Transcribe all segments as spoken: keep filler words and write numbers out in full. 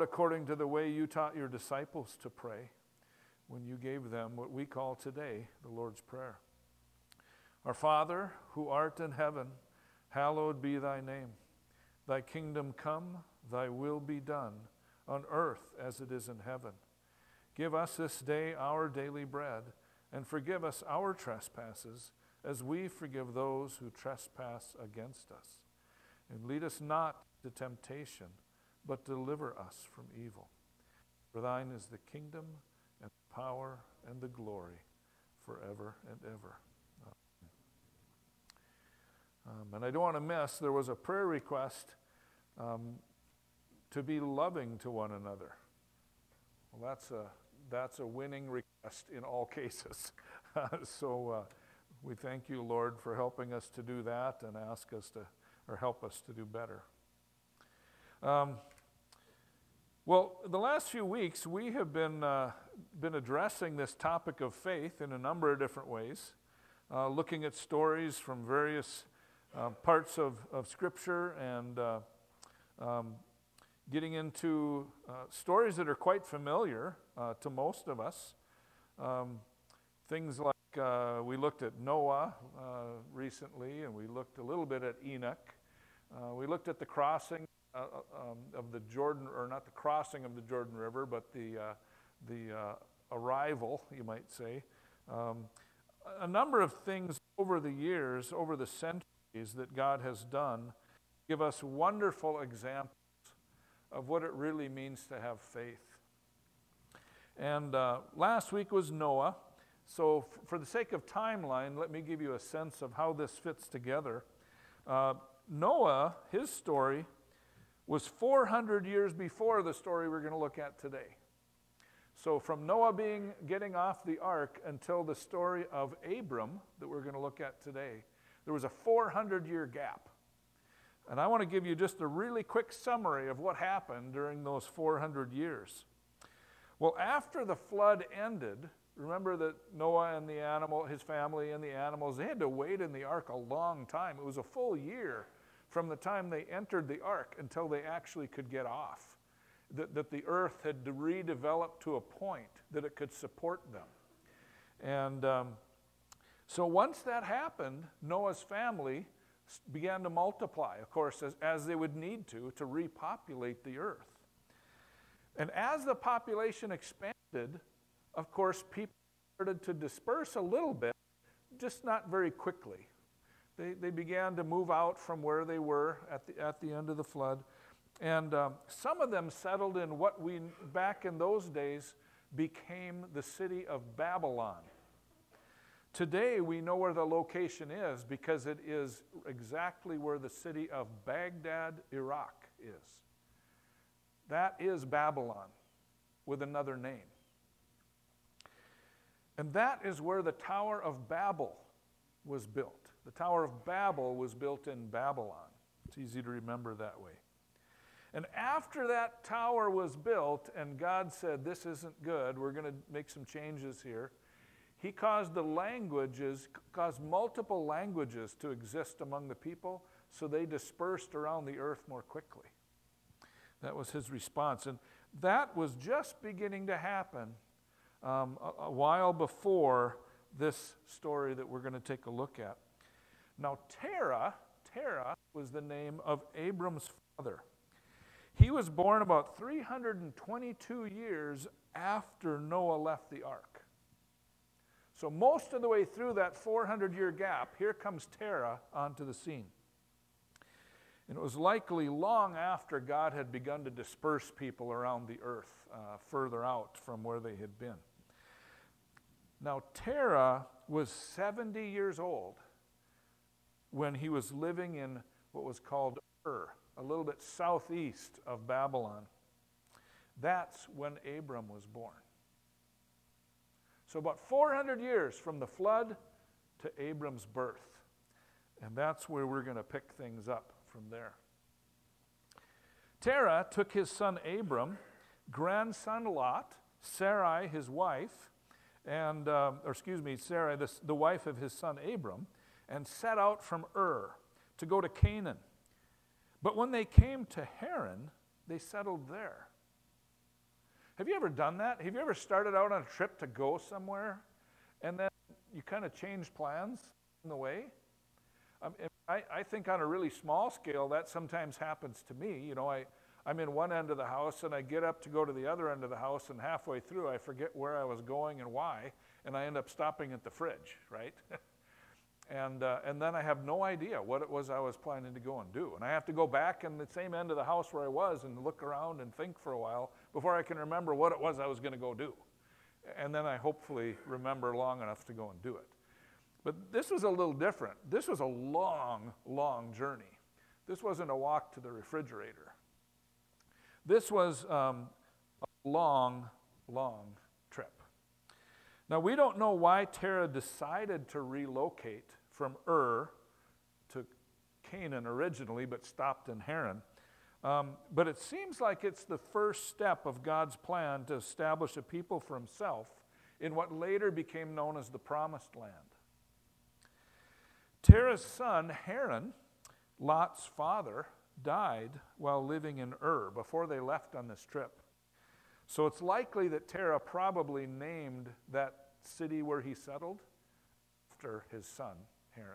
Lord, according to the way you taught your disciples to pray when you gave them what we call today the Lord's Prayer. Our Father, who art in heaven, hallowed be thy name. Thy kingdom come, thy will be done, on earth as it is in heaven. Give us this day our daily bread, and forgive us our trespasses, as we forgive those who trespass against us. And lead us not to temptation, but deliver us from evil. For thine is the kingdom, and the power, and the glory, forever and ever. Um, and I don't want to miss, there was a prayer request um, to be loving to one another. Well, that's a, that's a winning request in all cases. so uh, we thank you, Lord, for helping us to do that and ask us to, or help us to do better. Um, well, the last few weeks, we have been, uh, been addressing this topic of faith in a number of different ways, uh, looking at stories from various Uh, parts of, of Scripture and uh, um, getting into uh, stories that are quite familiar uh, to most of us. Um, things like uh, we looked at Noah uh, recently, and we looked a little bit at Enoch. Uh, we looked at the crossing uh, um, of the Jordan, or not the crossing of the Jordan River, but the, uh, the uh, arrival, you might say. Um, a number of things over the years, over the centuries, that God has done give us wonderful examples of what it really means to have faith. And uh, last week was Noah. So f- for the sake of timeline, let me give you a sense of how this fits together. Uh, Noah, his story, was four hundred years before the story we're going to look at today. So from Noah being getting off the ark until the story of Abram that we're going to look at today, there was a four hundred year gap. And I want to give you just a really quick summary of what happened during those four hundred years. Well, after the flood ended, remember that Noah and the animal, his family and the animals, they had to wait in the ark a long time. It was a full year from the time they entered the ark until they actually could get off. That, that the earth had redeveloped to a point that it could support them. And um, So once that happened, Noah's family began to multiply, of course, as, as they would need to, to repopulate the earth. And as the population expanded, of course, people started to disperse a little bit, just not very quickly. They, they began to move out from where they were at the, at the end of the flood. And um, some of them settled in what we, back in those days, became the city of Babylon. Today, we know where the location is because it is exactly where the city of Baghdad, Iraq is. That is Babylon with another name. And that is where the Tower of Babel was built. The Tower of Babel was built in Babylon. It's easy to remember that way. And after that tower was built and God said, this isn't good, we're going to make some changes here, He caused the languages, caused multiple languages to exist among the people, so they dispersed around the earth more quickly. That was his response. And that was just beginning to happen um, a, a while before this story that we're going to take a look at. Now, Terah, Terah was the name of Abram's father. He was born about three hundred twenty-two years after Noah left the ark. So most of the way through that four hundred year gap, here comes Terah onto the scene. And it was likely long after God had begun to disperse people around the earth, uh, further out from where they had been. Now, Terah was seventy years old when he was living in what was called Ur, a little bit southeast of Babylon. That's when Abram was born. So about four hundred years from the flood to Abram's birth. And that's where we're going to pick things up from there. Terah took his son Abram, grandson Lot, Sarai his wife, and, uh, or excuse me, Sarai, the, the wife of his son Abram, and set out from Ur to go to Canaan. But when they came to Haran, they settled there. Have you ever done that? Have you ever started out on a trip to go somewhere, and then you kind of change plans on the way? Um, I, I think on a really small scale, that sometimes happens to me. You know, I, I'm in one end of the house, and I get up to go to the other end of the house, and halfway through, I forget where I was going and why, and I end up stopping at the fridge, right? and, uh, and then I have no idea what it was I was planning to go and do. And I have to go back in the same end of the house where I was and look around and think for a while before I can remember what it was I was going to go do. And then I hopefully remember long enough to go and do it. But this was a little different. This was a long, long journey. This wasn't a walk to the refrigerator. This was um, a long, long trip. Now, we don't know why Terah decided to relocate from Ur to Canaan originally, but stopped in Haran. Um, but it seems like it's the first step of God's plan to establish a people for himself in what later became known as the Promised Land. Terah's son, Haran, Lot's father, died while living in Ur before they left on this trip. So it's likely that Terah probably named that city where he settled after his son, Haran.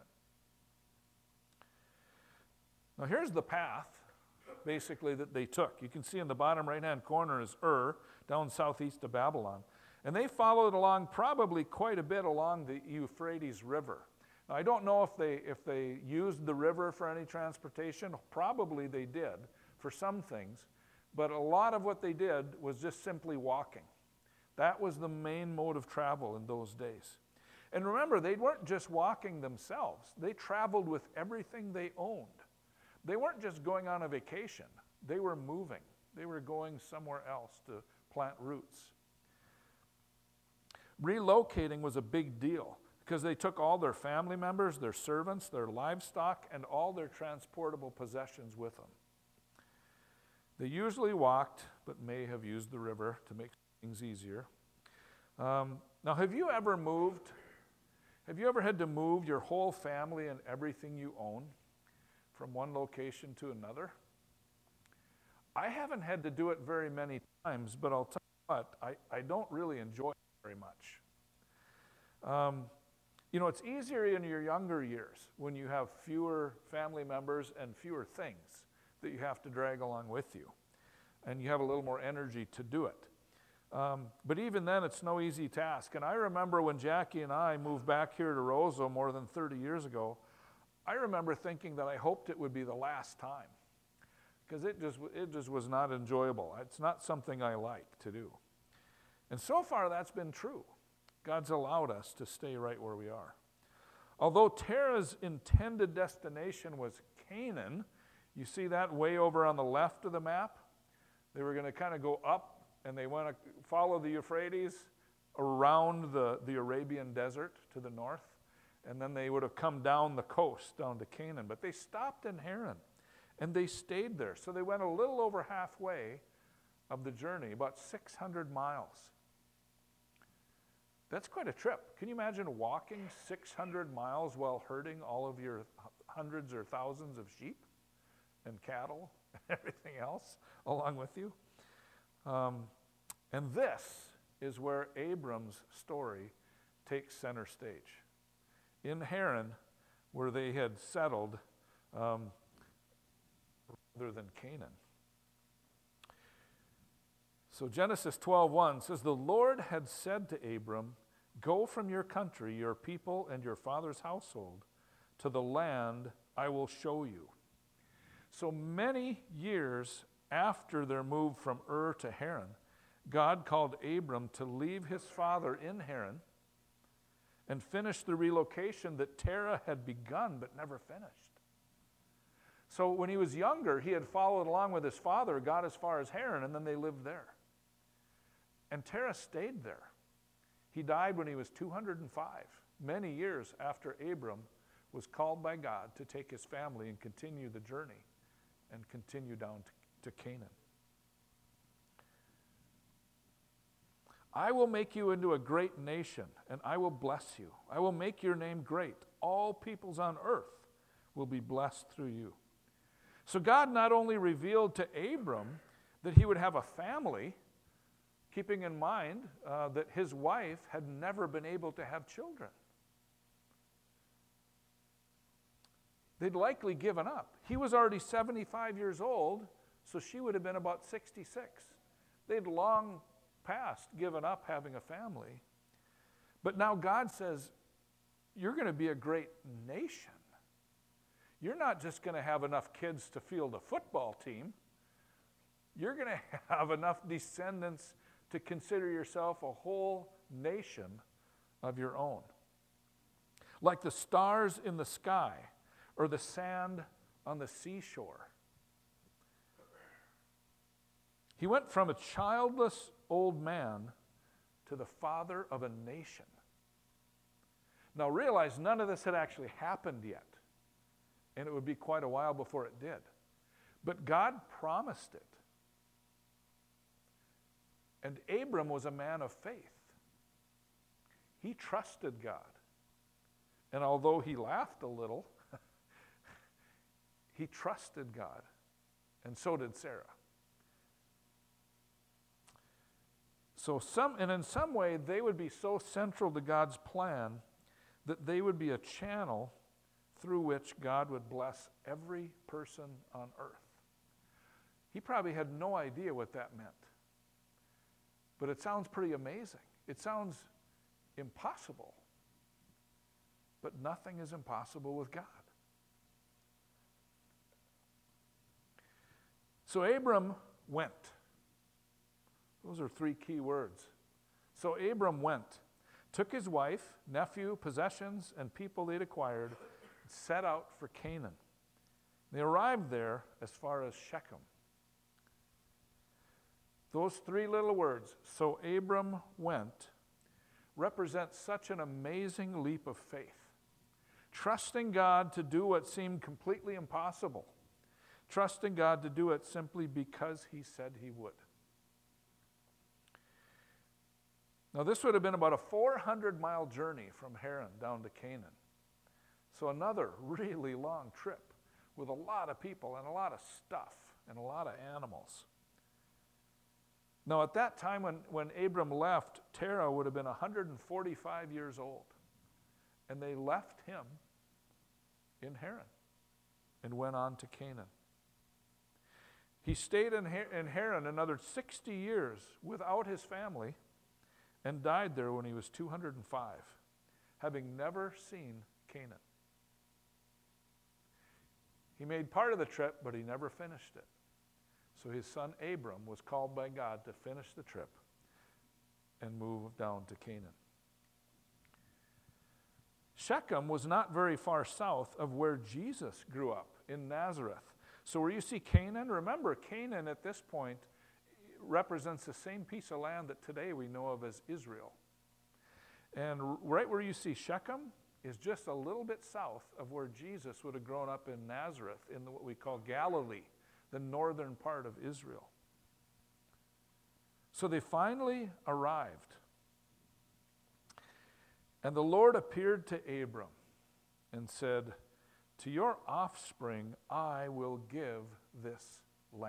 Now here's the path, basically, that they took. You can see in the bottom right-hand corner is Ur, down southeast of Babylon. And they followed along probably quite a bit along the Euphrates River. Now, I don't know if they, if they used the river for any transportation. Probably they did for some things. But a lot of what they did was just simply walking. That was the main mode of travel in those days. And remember, they weren't just walking themselves. They traveled with everything they owned. They weren't just going on a vacation. They were moving. They were going somewhere else to plant roots. Relocating was a big deal because they took all their family members, their servants, their livestock, and all their transportable possessions with them. They usually walked, but may have used the river to make things easier. Um, now, have you ever moved? Have you ever had to move your whole family and everything you own from one location to another? I haven't had to do it very many times, but I'll tell you what, I, I don't really enjoy it very much. Um, you know, it's easier in your younger years when you have fewer family members and fewer things that you have to drag along with you, and you have a little more energy to do it. Um, but even then, it's no easy task. And I remember when Jackie and I moved back here to Roseau more than thirty years ago, I remember thinking that I hoped it would be the last time, because it just, it just was not enjoyable. It's not something I like to do. And so far, that's been true. God's allowed us to stay right where we are. Although Terah's intended destination was Canaan, you see that way over on the left of the map? They were going to kind of go up, and they want to follow the Euphrates around the, the Arabian desert to the north, and then they would have come down the coast, down to Canaan. But they stopped in Haran, and they stayed there. So they went a little over halfway of the journey, about six hundred miles. That's quite a trip. Can you imagine walking six hundred miles while herding all of your hundreds or thousands of sheep and cattle and everything else along with you? Um, and this is where Abram's story takes center stage. In Haran, where they had settled, um, rather than Canaan. So Genesis twelve one says, "The Lord had said to Abram, 'Go from your country, your people, and your father's household to the land I will show you.'" So many years after their move from Ur to Haran, God called Abram to leave his father in Haran and finish the relocation that Terah had begun but never finished. So when he was younger, he had followed along with his father, got as far as Haran, and then they lived there. And Terah stayed there. He died when he was two hundred five, many years after Abram was called by God to take his family and continue the journey and continue down to, to Canaan. "I will make you into a great nation, and I will bless you. I will make your name great. All peoples on earth will be blessed through you." So God not only revealed to Abram that he would have a family, keeping in mind uh, that his wife had never been able to have children. They'd likely given up. He was already seventy-five years old, so she would have been about sixty-six. They'd long past given up having a family. But now God says, you're going to be a great nation. You're not just going to have enough kids to field a football team. You're going to have enough descendants to consider yourself a whole nation of your own. Like the stars in the sky or the sand on the seashore. He went from a childless old man to the father of a nation. Now realize none of this had actually happened yet, and it would be quite a while before it did. But God promised it. And Abram was a man of faith. He trusted God. And although he laughed a little, he trusted God. And so did Sarah. So some, and in some way, they would be so central to God's plan that they would be a channel through which God would bless every person on earth. He probably had no idea what that meant. But it sounds pretty amazing. It sounds impossible. But nothing is impossible with God. So Abram went. Those are three key words. So Abram went, took his wife, nephew, possessions, and people they'd acquired, and set out for Canaan. They arrived there as far as Shechem. Those three little words, so Abram went, represent such an amazing leap of faith. Trusting God to do what seemed completely impossible. Trusting God to do it simply because he said he would. Now this would have been about a four hundred mile journey from Haran down to Canaan. So another really long trip with a lot of people and a lot of stuff and a lot of animals. Now at that time when, when Abram left, Terah would have been one hundred forty-five years old. And they left him in Haran and went on to Canaan. He stayed in, in Haran another sixty years without his family and died there when he was two hundred five, having never seen Canaan. He made part of the trip, but he never finished it. So his son Abram was called by God to finish the trip and move down to Canaan. Shechem was not very far south of where Jesus grew up, in Nazareth. So where you see Canaan, remember Canaan at this point represents the same piece of land that today we know of as Israel. And right where you see Shechem is just a little bit south of where Jesus would have grown up in Nazareth, in what we call Galilee, the northern part of Israel. So they finally arrived. And the Lord appeared to Abram and said, to your offspring I will give this land.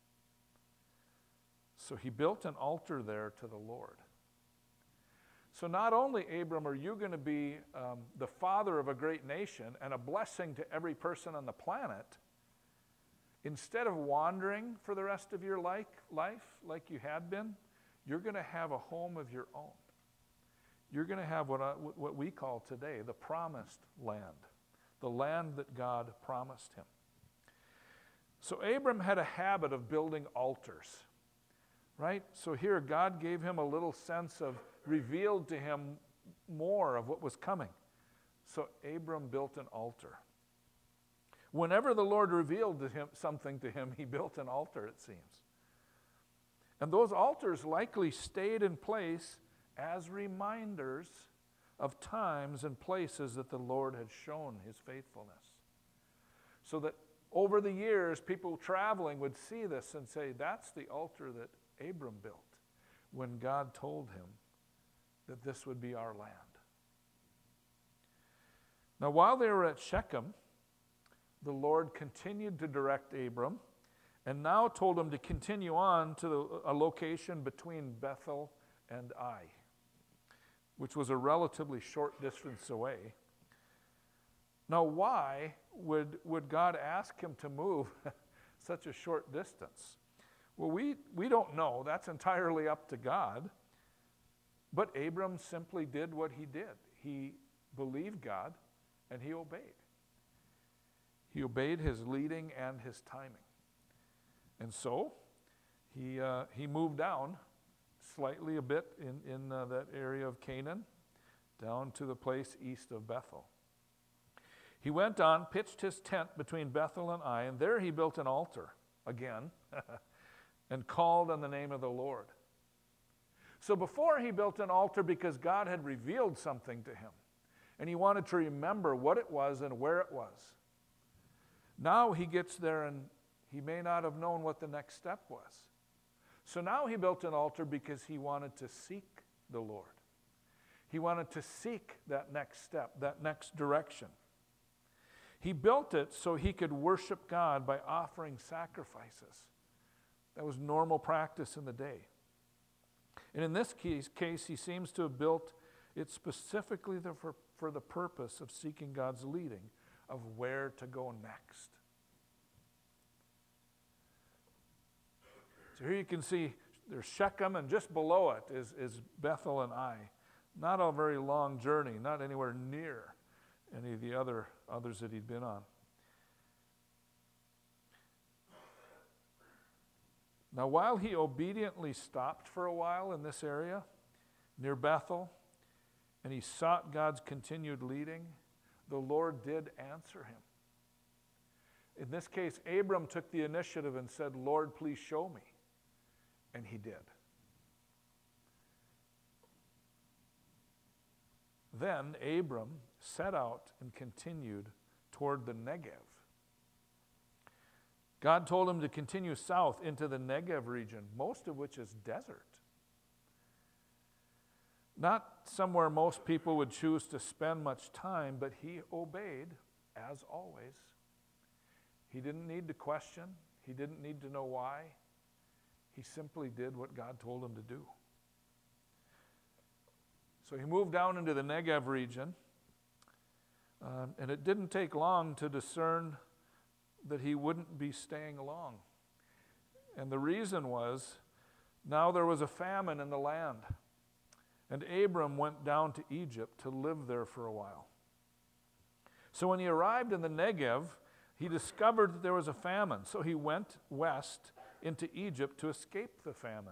So he built an altar there to the Lord. So not only, Abram, are you going to be um, the father of a great nation and a blessing to every person on the planet, instead of wandering for the rest of your life, life like you had been, you're going to have a home of your own. You're going to have what, I, what we call today the promised land, the land that God promised him. So Abram had a habit of building altars, right? So here God gave him a little sense of, revealed to him more of what was coming. So Abram built an altar. Whenever the Lord revealed to him something to him, he built an altar, it seems. And those altars likely stayed in place as reminders of times and places that the Lord had shown his faithfulness. So that over the years, people traveling would see this and say, that's the altar that Abram built when God told him that this would be our land. Now, while they were at Shechem, the Lord continued to direct Abram and now told him to continue on to the, a location between Bethel and Ai, which was a relatively short distance away. Now, why would, would God ask him to move such a short distance? Well, we, we don't know. That's entirely up to God. But Abram simply did what he did. He believed God, and he obeyed. He obeyed his leading and his timing. And so, he, uh, he moved down slightly a bit in, in uh, that area of Canaan, down to the place east of Bethel. He went on, pitched his tent between Bethel and Ai, and there he built an altar again and called on the name of the Lord. So before he built an altar because God had revealed something to him, and he wanted to remember what it was and where it was. Now he gets there and he may not have known what the next step was. So now he built an altar because he wanted to seek the Lord. He wanted to seek that next step, that next direction. He built it so he could worship God by offering sacrifices. That was normal practice in the day. And in this case, case he seems to have built it specifically for, for the purpose of seeking God's leading of where to go next. So here you can see there's Shechem, and just below it is, is Bethel and Ai. Not a very long journey, not anywhere near any of the other others that he'd been on. Now, while he obediently stopped for a while in this area, near Bethel, and he sought God's continued leading, the Lord did answer him. In this case, Abram took the initiative and said, Lord, please show me. And he did. Then Abram set out and continued toward the Negev. God told him to continue south into the Negev region, most of which is desert. Not somewhere most people would choose to spend much time, but he obeyed, as always. He didn't need to question. He didn't need to know why. He simply did what God told him to do. So he moved down into the Negev region, um, and it didn't take long to discern that he wouldn't be staying long. And the reason was, now there was a famine in the land, and Abram went down to Egypt to live there for a while. So when he arrived in the Negev, he discovered that there was a famine, so he went west into Egypt to escape the famine.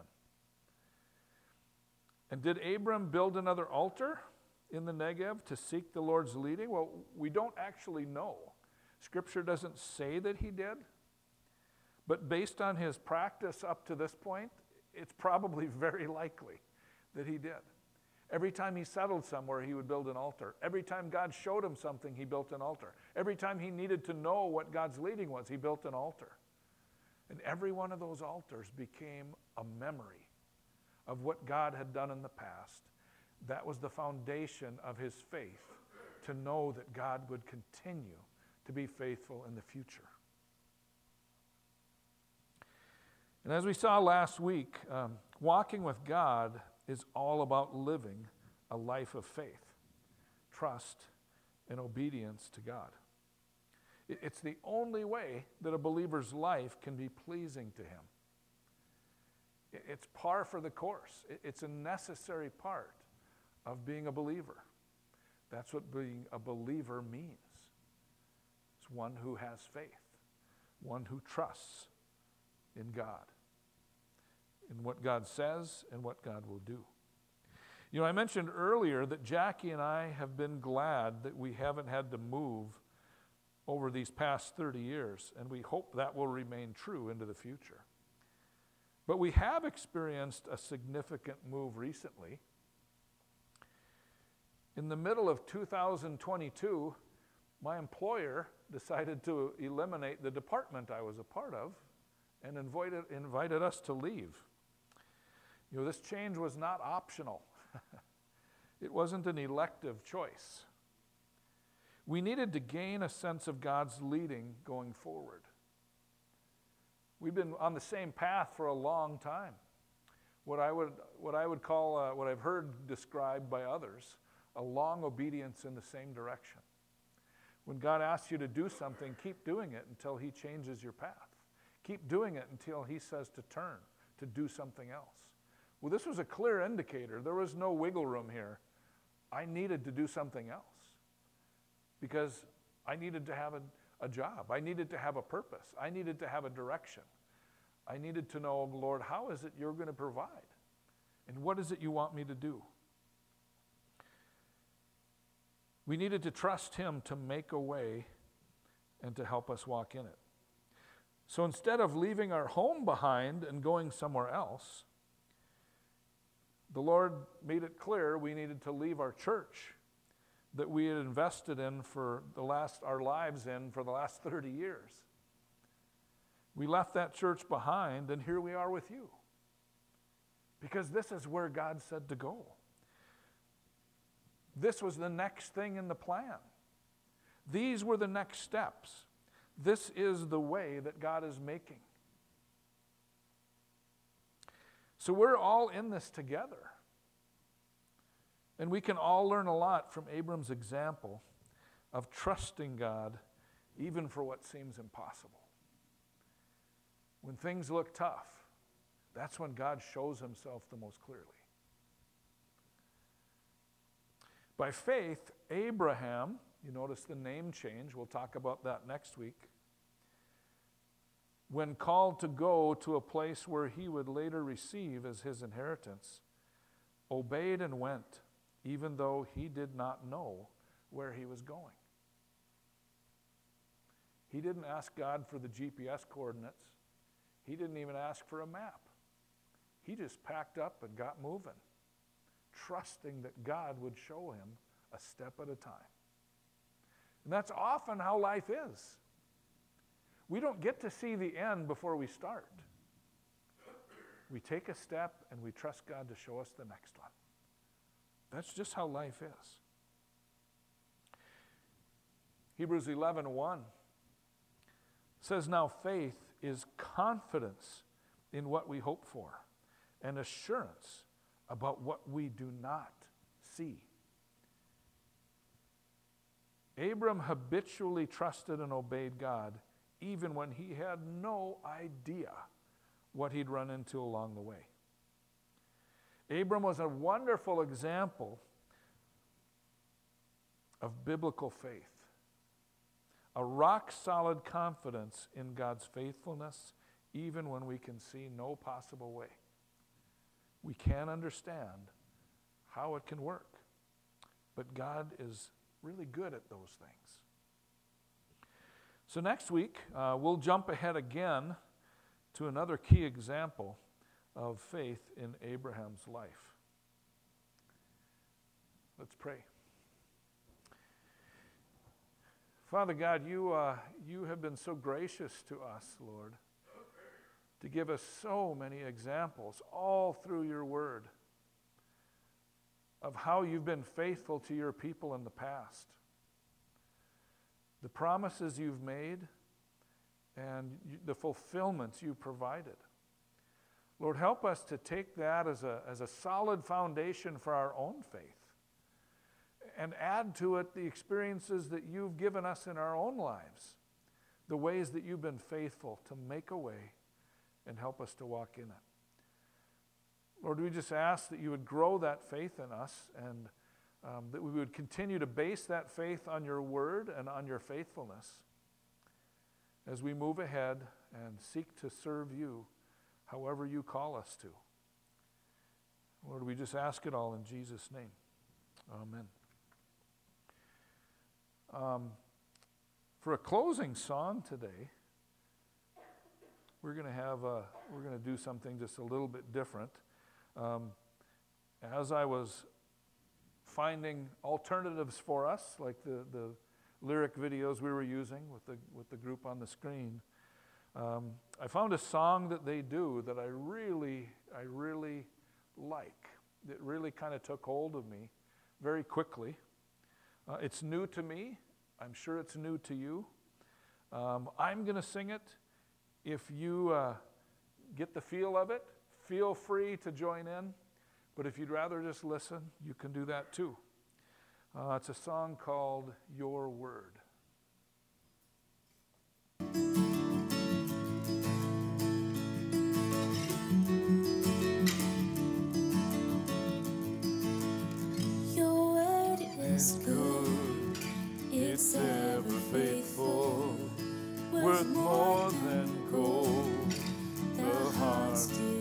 And did Abram build another altar in the Negev to seek the Lord's leading? Well, we don't actually know. Scripture doesn't say that he did, but based on his practice up to this point, it's probably very likely that he did. Every time he settled somewhere, he would build an altar. Every time God showed him something, he built an altar. Every time he needed to know what God's leading was, he built an altar. And every one of those altars became a memory of what God had done in the past. That was the foundation of his faith, to know that God would continue to be faithful in the future. And as we saw last week, um, walking with God is all about living a life of faith, trust, and obedience to God. It's the only way that a believer's life can be pleasing to him. It's par for the course. It's a necessary part of being a believer. That's what being a believer means. It's one who has faith, one who trusts in God, in what God says and what God will do. You know, I mentioned earlier that Jackie and I have been glad that we haven't had to move over these past thirty years, and we hope that will remain true into the future. But we have experienced a significant move recently. In the middle of two thousand twenty-two, my employer decided to eliminate the department I was a part of and invited, invited us to leave. You know, this change was not optional. It wasn't an elective choice. We needed to gain a sense of God's leading going forward. We've been on the same path for a long time. What I would, what I would call, uh, what I've heard described by others, a long obedience in the same direction. When God asks you to do something, keep doing it until he changes your path. Keep doing it until he says to turn, to do something else. Well, this was a clear indicator. There was no wiggle room here. I needed to do something else because I needed to have a, a job. I needed to have a purpose. I needed to have a direction. I needed to know, Lord, how is it you're going to provide? And what is it you want me to do? We needed to trust him to make a way and to help us walk in it. So instead of leaving our home behind and going somewhere else, the Lord made it clear we needed to leave our church that we had invested in for the last, our lives in for the last thirty years. We left that church behind, and here we are with you. Because this is where God said to go. This was the next thing in the plan. These were the next steps. This is the way that God is making. So we're all in this together. And we can all learn a lot from Abram's example of trusting God even for what seems impossible. When things look tough, that's when God shows himself the most clearly. By faith, Abraham, you notice the name change, we'll talk about that next week, when called to go to a place where he would later receive as his inheritance, obeyed and went, even though he did not know where he was going. He didn't ask God for the G P S coordinates. He didn't even ask for a map. He just packed up and got moving, trusting that God would show him a step at a time. And that's often how life is. We don't get to see the end before we start. We take a step and we trust God to show us the next one. That's just how life is. Hebrews eleven one says, now faith is confidence in what we hope for and assurance about what we do not see. Abram habitually trusted and obeyed God even when he had no idea what he'd run into along the way. Abram was a wonderful example of biblical faith, a rock-solid confidence in God's faithfulness even when we can see no possible way. We can't understand how it can work, but God is really good at those things. So next week, uh, we'll jump ahead again to another key example of faith in Abraham's life. Let's pray. Father God, you, uh, you have been so gracious to us, Lord, to give us so many examples all through your word of how you've been faithful to your people in the past. The promises you've made and the fulfillments you provided. Lord, help us to take that as a, as a solid foundation for our own faith and add to it the experiences that you've given us in our own lives, the ways that you've been faithful to make a way and help us to walk in it. Lord, we just ask that you would grow that faith in us and um, that we would continue to base that faith on your word and on your faithfulness as we move ahead and seek to serve you however you call us to. Lord, we just ask it all in Jesus' name. Amen. Um, for a closing song today, we're going to have a, we're going to do something just a little bit different. Um, as I was finding alternatives for us, like the, the lyric videos we were using with the with the group on the screen, um, I found a song that they do that I really, I really like. It really kind of took hold of me very quickly. Uh, it's new to me. I'm sure it's new to you. Um, I'm going to sing it. if you uh, get the feel of it, feel free to join in. But if you'd rather just listen, you can do that too. Uh, it's a song called Your Word. Your word is good, it's ever faithful, worth more than gold. The heart's